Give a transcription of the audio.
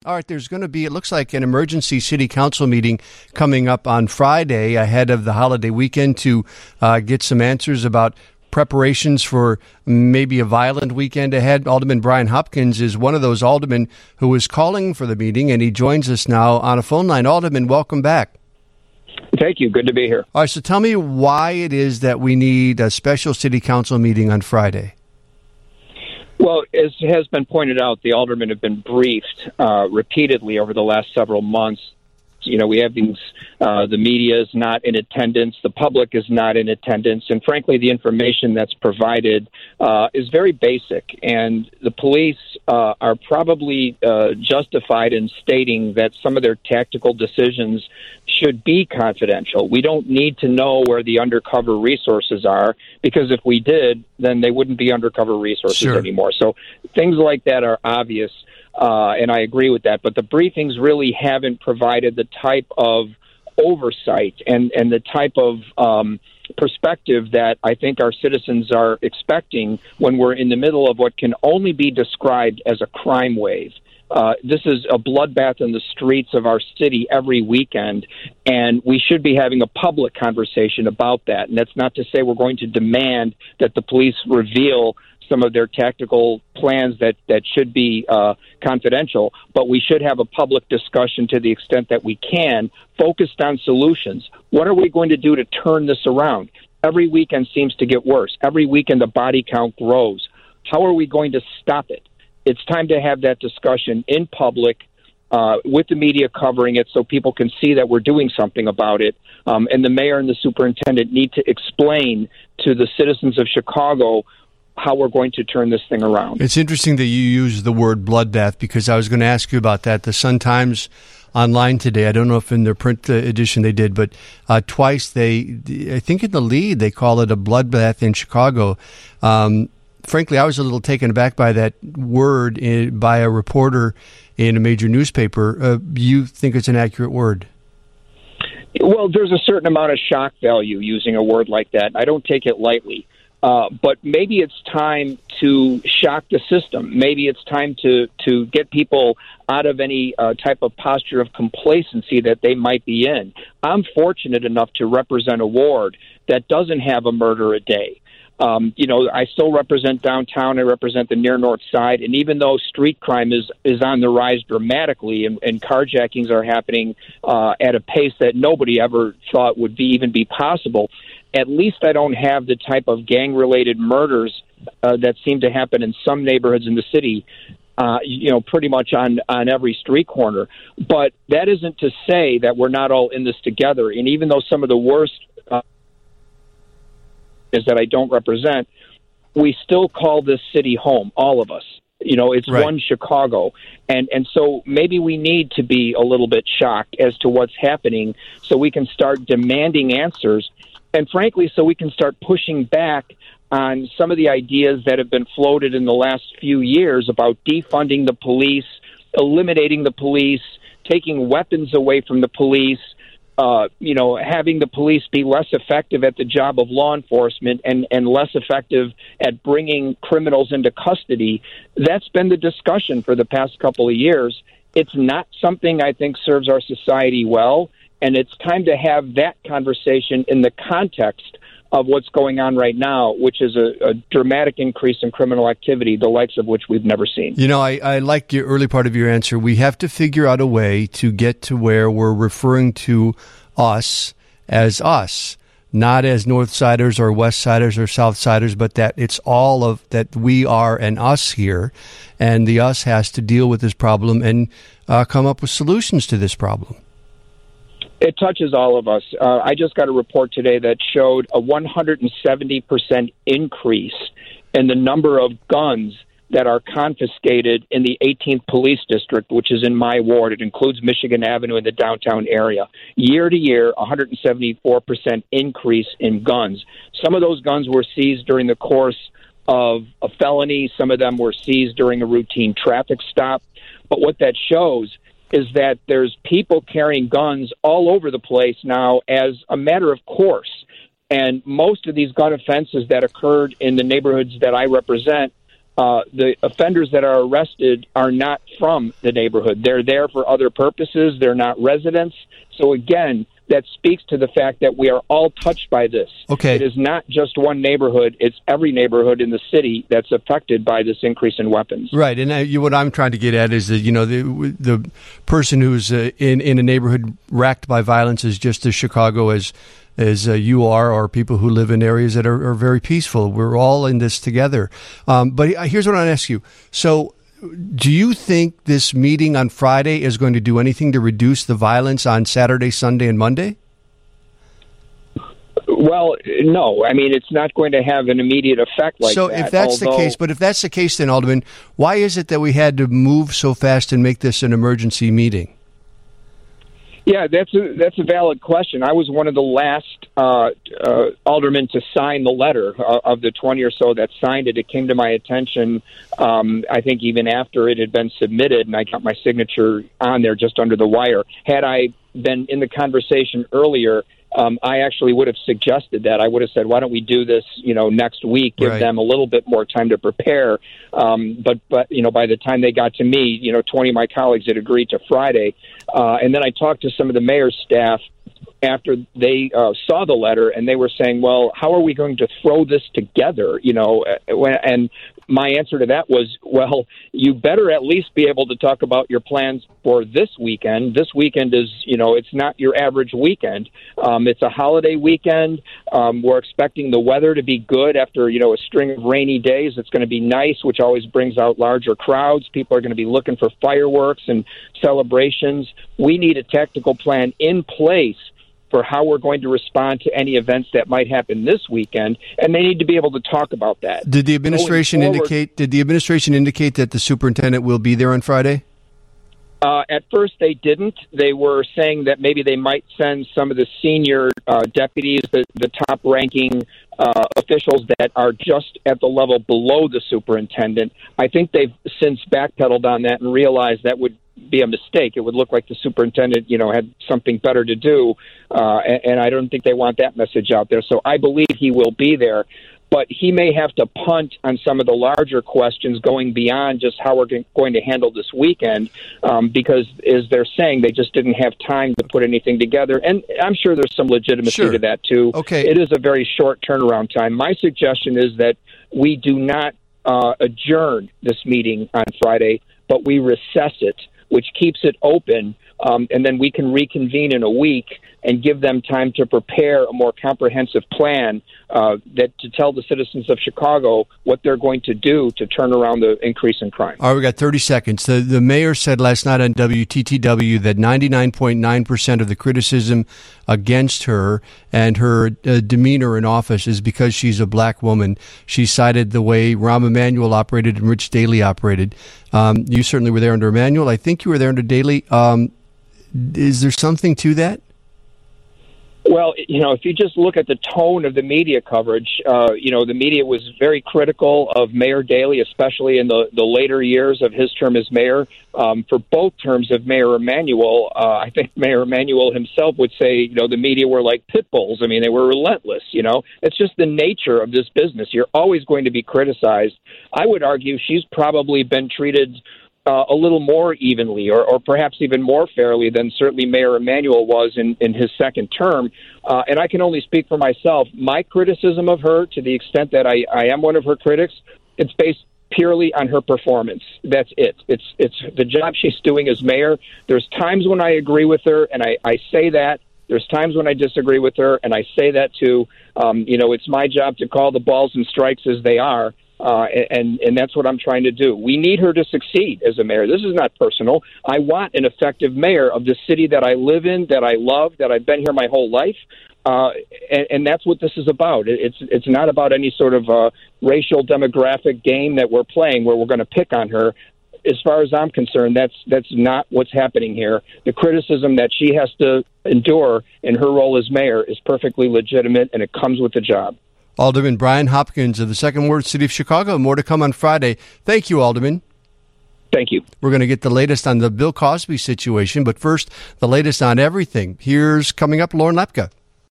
All right, there's going to be, it looks like, an emergency city council meeting coming up on Friday ahead of the holiday weekend to get some answers about preparations for maybe a violent weekend ahead. Alderman Brian Hopkins is one of those aldermen who is calling for the meeting, and he joins us now on a phone line. Alderman, welcome back. Thank you. Good to be here. All right, so tell me why it is that we need a special city council meeting on Friday. Well, as has been pointed out, the aldermen have been briefed repeatedly over the last several months. You know, we have these, the media is not in attendance, the public is not in attendance, and frankly, the information that's provided is very basic. And the police are probably justified in stating that some of their tactical decisions should be confidential. We don't need to know where the undercover resources are, because if we did, then they wouldn't be undercover resources anymore. So things like that are obvious. And I agree with that. But the briefings really haven't provided the type of oversight and the type of perspective that I think our citizens are expecting when we're in the middle of what can only be described as a crime wave. This is a bloodbath in the streets of our city every weekend, and we should be having a public conversation about that. And that's not to say we're going to demand that the police reveal some of their tactical plans that should be confidential, but we should have a public discussion to the extent that we can, focused on solutions. What are we going to do to turn this around? Every weekend seems to get worse. Every weekend the body count grows. How are we going to stop it? It's time to have that discussion in public with the media covering it so people can see that we're doing something about it. And the mayor and the superintendent need to explain to the citizens of Chicago how we're going to turn this thing around. It's interesting that you use the word bloodbath, because I was going to ask you about that. The Sun-Times online today, I don't know if in their print edition they did, but twice I think in the lead, they call it a bloodbath in Chicago. Frankly, I was a little taken aback by that word by a reporter in a major newspaper. You think it's an accurate word? Well, there's a certain amount of shock value using a word like that. I don't take it lightly. But maybe it's time to shock the system. Maybe it's time to get people out of any type of posture of complacency that they might be in. I'm fortunate enough to represent a ward that doesn't have a murder a day. I still represent downtown. I represent the near north side. And even though street crime is on the rise dramatically and carjackings are happening at a pace that nobody ever thought would even be possible, at least I don't have the type of gang-related murders that seem to happen in some neighborhoods in the city, pretty much on every street corner. But that isn't to say that we're not all in this together. And even though some of the worst is that I don't represent, we still call this city home, all of us. It's right. One Chicago. And so maybe we need to be a little bit shocked as to what's happening so we can start demanding answers. And frankly, so we can start pushing back on some of the ideas that have been floated in the last few years about defunding the police, eliminating the police, taking weapons away from the police, having the police be less effective at the job of law enforcement and less effective at bringing criminals into custody. That's been the discussion for the past couple of years. It's not something I think serves our society well. And it's time to have that conversation in the context of what's going on right now, which is a dramatic increase in criminal activity, the likes of which we've never seen. I like your early part of your answer. We have to figure out a way to get to where we're referring to us as us, not as Northsiders or Westsiders or Southsiders, but that it's all of that we are an us here, and the us has to deal with this problem and come up with solutions to this problem. It touches all of us. I just got a report today that showed a 170% increase in the number of guns that are confiscated in the 18th Police District, which is in my ward. It includes Michigan Avenue in the downtown area. Year to year, 174% increase in guns. Some of those guns were seized during the course of a felony. Some of them were seized during a routine traffic stop. But what that shows is that there's people carrying guns all over the place now as a matter of course. And most of these gun offenses that occurred in the neighborhoods that I represent the offenders that are arrested are not from the neighborhood. They're there for other purposes. They're not residents. So again, that speaks to the fact that we are all touched by this. Okay. It is not just one neighborhood. It's every neighborhood in the city that's affected by this increase in weapons. Right. And what I'm trying to get at is that, the person who's in a neighborhood racked by violence is just as Chicago as you are, or people who live in areas that are very peaceful. We're all in this together. But here's what I want to ask you. So do you think this meeting on Friday is going to do anything to reduce the violence on Saturday, Sunday, and Monday? Well, no. I mean, it's not going to have an immediate effect like that. So if that's the case, then, Alderman, why is it that we had to move so fast and make this an emergency meeting? Yeah, that's a valid question. I was one of the last aldermen to sign the letter of the 20 or so that signed it. It came to my attention, I think, even after it had been submitted, and I got my signature on there just under the wire. Had I been in the conversation earlier, I actually would have suggested that. I would have said, why don't we do this, next week, give them a little bit more time to prepare. But by the time they got to me, 20 of my colleagues had agreed to Friday. And then I talked to some of the mayor's staff after they saw the letter, and they were saying, well, how are we going to throw this together? And my answer to that was, well, you better at least be able to talk about your plans for this weekend. This weekend is, it's not your average weekend. It's a holiday weekend. We're expecting the weather to be good after, a string of rainy days. It's going to be nice, which always brings out larger crowds. People are going to be looking for fireworks and celebrations. We need a tactical plan in place for how we're going to respond to any events that might happen this weekend, and they need to be able to talk about that. Did the administration indicate that the superintendent will be there on Friday? At first, they didn't. They were saying that maybe they might send some of the senior deputies, the top-ranking officials that are just at the level below the superintendent. I think they've since backpedaled on that and realized that would be a mistake. It would look like the superintendent, had something better to do, and I don't think they want that message out there. So I believe he will be there. But he may have to punt on some of the larger questions going beyond just how we're going to handle this weekend, because, as they're saying, they just didn't have time to put anything together. And I'm sure there's some legitimacy to that, too. Okay. It is a very short turnaround time. My suggestion is that we do not adjourn this meeting on Friday, but we recess it, which keeps it open, and then we can reconvene in a week and give them time to prepare a more comprehensive plan to tell the citizens of Chicago what they're going to do to turn around the increase in crime. All right, we got 30 seconds. The mayor said last night on WTTW that 99.9% of the criticism against her and her demeanor in office is because she's a black woman. She cited the way Rahm Emanuel operated and Rich Daley operated. You certainly were there under Emanuel. I think you were there under Daley. Is there something to that? Well, if you just look at the tone of the media coverage, the media was very critical of Mayor Daley, especially in the later years of his term as mayor. For both terms of Mayor Emanuel, I think Mayor Emanuel himself would say, the media were like pit bulls. I mean, they were relentless. It's just the nature of this business. You're always going to be criticized. I would argue she's probably been treated a little more evenly or perhaps even more fairly than certainly Mayor Emanuel was in his second term. And I can only speak for myself. My criticism of her, to the extent that I am one of her critics, it's based purely on her performance. That's it. It's the job she's doing as mayor. There's times when I agree with her, and I say that. There's times when I disagree with her, and I say that too. It's my job to call the balls and strikes as they are. And that's what I'm trying to do. We need her to succeed as a mayor. This is not personal. I want an effective mayor of the city that I live in, that I love, that I've been here my whole life. And that's what this is about. It's not about any sort of racial demographic game that we're playing where we're going to pick on her. As far as I'm concerned, that's not what's happening here. The criticism that she has to endure in her role as mayor is perfectly legitimate, and it comes with the job. Alderman Brian Hopkins of the Second Ward City of Chicago. More to come on Friday. Thank you, Alderman. Thank you. We're going to get the latest on the Bill Cosby situation, but first, the latest on everything. Here's coming up Lauren Lepka.